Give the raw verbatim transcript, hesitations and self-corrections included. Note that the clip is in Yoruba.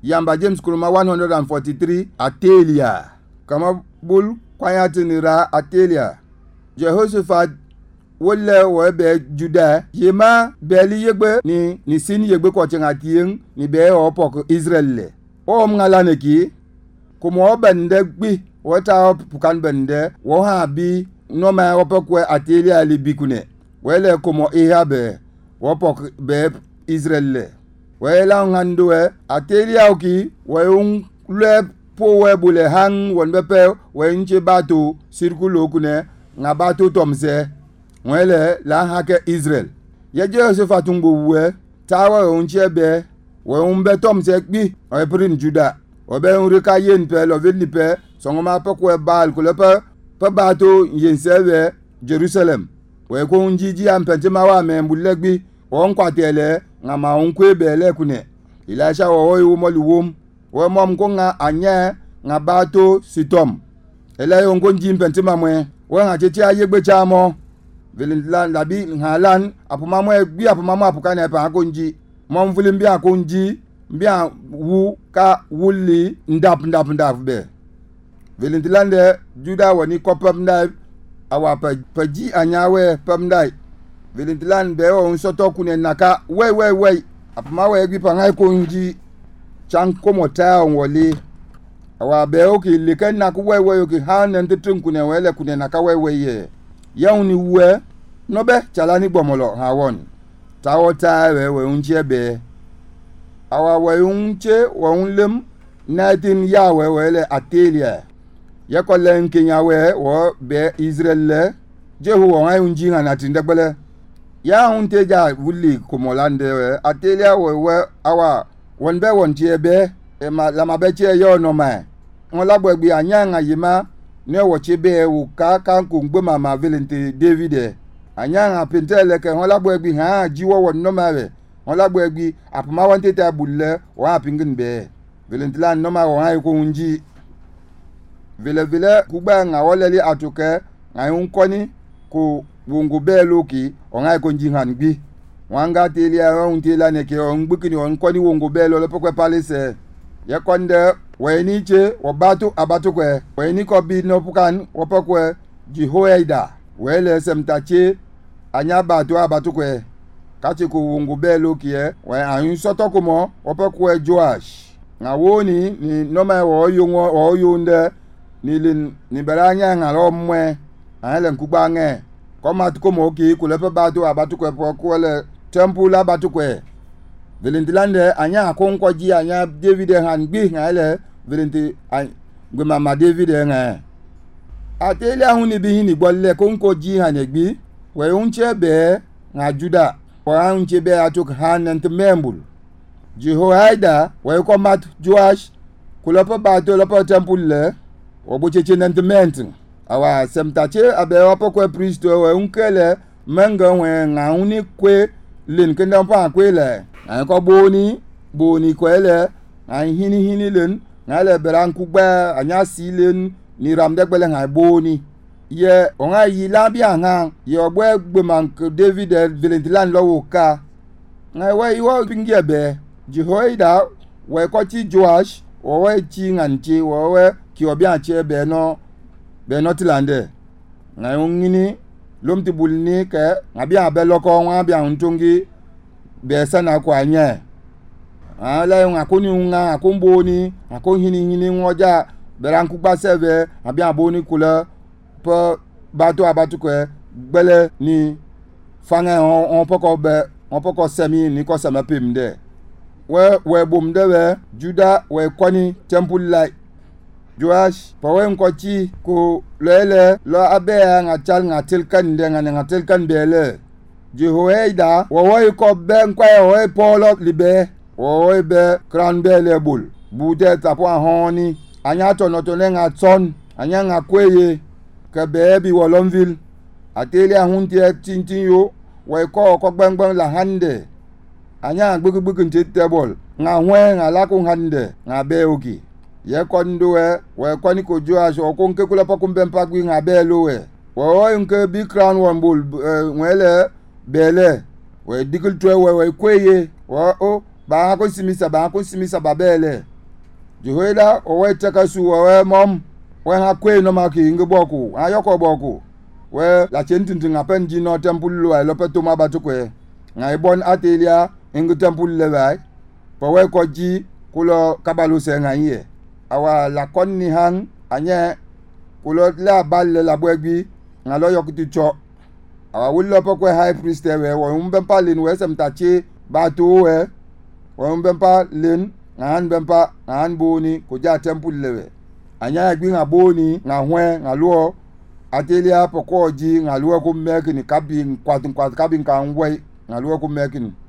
Yamba James Kuruma one forty-three Atelia. Kama bul kwayatinira Atelia. Jehoshaphat wole webe Juda yema beli yegbe ni ni sin yegbe ko chengatien ni be opok Israel le. O mngalane ki kumo bende gbi wata pukan bende wo ha bi no ma opokwe Atelia libikune. Wele kumo ihabe wopok be Israel le. Wela ngandwe Atelia oki we le po we bule hang won bepe we nche bato circulo kune nga bato tomse wele la hake Israel ye Jehoshaphat ngbo we tawa onche be we umbe tomse bi o prin Juda o be nrika yen pe lo vini pe songoma pe ko bal ko le pe pe bato yen seve Jerusalem we ko njiji ampente mawa me mbulegbi on kwatele nga ma onkwe bele kune Elisha wo yo moluwom wo mom ko nga anye nga bato sitom ele yo ngo njim pentima mwe wo nga chechi ayegbe chamo velin labi ngalan apuma mwe bi apuma mwe apuka na pa ko nji mom vulim bi ko nji bi wu ka wuli ndap ndap ndap be velin lande Juda woni kopam ndai awa pa paji anyawe pam ndai Vilintilan be o nsoto kune naka we we we apuma we gbi pa ngai ko nji chan komo ta onwole awa be o ki likan na ku we we o ki han ntitun kune wele kune naka we we ye yauni we no be chalani gbomolo ha won tawo ta we we unche be awa we unche wo unlem natin ya we wele Atelia yakolen kinya we wo be Israel le Jehu wo ngai unji na tindagbele ya hunte ja wuli kumolande we Atelia we we awa wonbe wontie be e ma la mabeche yo no ma won lagbo gbi anyanga yima ne wo chebe wu ka kan ku ngbe mama Valente David anyanga pentele ke won lagbo gbi ha jiwo won no ma we won lagbo gbi apuma wonte ta bulle wa pingin be Valente la no ma won ha ko unji vile vile kuba nga woleli atuke nga unkoni ku wongo belo ki onga ko njihan gbi wanga Atelia untela ne ke ongbukini onkoni wongo belo le pokwe palise ye konde weniche wabatu abatu kwe weni ko bi no pukan wopokwe Jehoiada wele semtache anya batu abatu kwe kati ko wongo belo ki e we ayun soto komo wopokwe Joash nga woni ni noma wo yungo o yunde ni lin ni beranya ngalo mwe ale nkugba nge koma tukomo ki kulepe batu abatu kwe po le temple abatu kwe Vilintilande anya akonko ji anya David han gbi ngale Valente gbe mama David nga Atelia huni bi hini bolle konko ji han gbi we unche be nga Juda wa unche be atuk han ant membul Jehoiada we komat Joash kulepe batu lepe temple le obucheche nant ment awa semtache abe opokwe priest we unkele menga we nga uni kwe lin kenda pa kwe le an ko boni boni kwele an hini hini len ngale beran kugba anya silen ni ramde gbele nga boni ye onga yila bi anga ye ogbe gbeman David Valentilan lowo ka nga we iwo pingie be Jehoiada we ko ti Joash o we ti nganchi wo we ki obi anche be no be notilande nga ngini lomti bulni ke ngabi abe loko nwa bia ntungi be sana kwa nye ala nga koni nga akomboni akonhini hini ngoja beranku gba seve abi aboni kula po bato abatu kwe gbele ni fanga on poko be on poko semi ni ko sama pimde we we bomde we Juda we kwani temple like Joash pawe nkochi ko lele lo abe nga chal nga tilkan ndenga nga tilkan bele Jehoiada wo ko be nkwa wo polo libe wo be kran bele bul bude tapo honi anya to no to nga ton anya nga kweye ke bebi wolonville Atelia huntie tintin yo wo ko ko gbangbang la hande anya gbugbugu nti table nga hwe nga la ko hande nga be oki ye kondo we we kwani ko Joash o ko nke kula pa kumbe mpagwi nga belo we wo nke bi crown wambul ngwele bele we dikul twe we we kweye wo o ba ko simisa ba ko simisa babele Jehoida owe tekasu owe mom we ha kwe no maki ngboku ayoko boku we la chentin ngapen ji no temple lo lo peto ma batukwe ngai bon atelia ngi temple le bai po we ko ji kulo kabalo se ngai awa la konni hang anye kulo la balle la bwegbi ngalo yokuti cho awa wulo po kwe high priest we wo mbempa lin we semtachi batu we wo mbempa lin ngan bempa ngan boni ko ja temple lewe anya gbi nga boni nga hwe nga luo atelia poko ji nga luo ko mekini kabi kwat kwat kabi kan we nga luo ko mekini